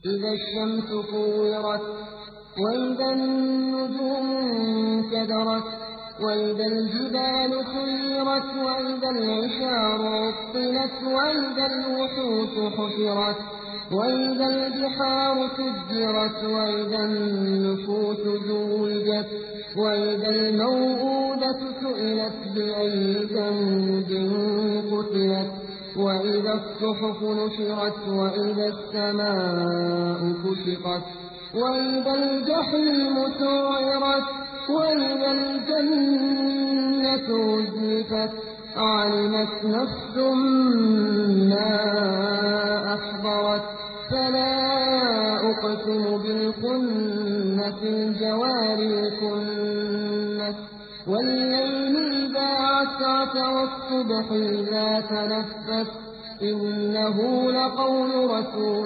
إذا الشمس كورت وإذا النجوم انكدرت وإذا الجبال سيرت وإذا العشار عطلت وإذا الوحوش حشرت وإذا البحار سجرت وإذا النفوس زوجت وإذا الموءودة سئلت بأي ذنب قتلت وإذا الصحف نشرت وإذا السماء كشطت وإذا الجحيم سعرت وإذا الجنة أزلفت علمت نفس ما أحضرت فلا أقسم بالخنس الجوار الكنس والليل إذا عسعس والصبح إذا تنفس إنه لقول رسول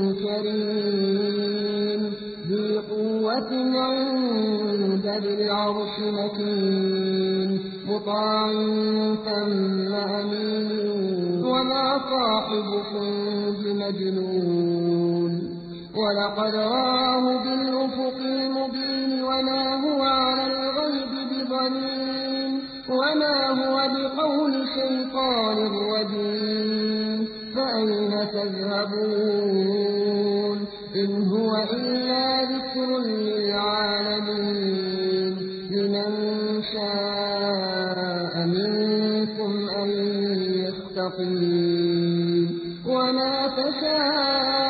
كريم ذي قوة عند ذي العرش مكين مطاع ثم أمين وما صاحبكم بمجنون ولقد رآه بالأفق المبين وما هو على الغيب بضنين وما هو بقول شيطان رجيم فأين تذهبون إن هو إلا ذكر للعالمين لمن شاء منكم أن يستقيم وما تشاءون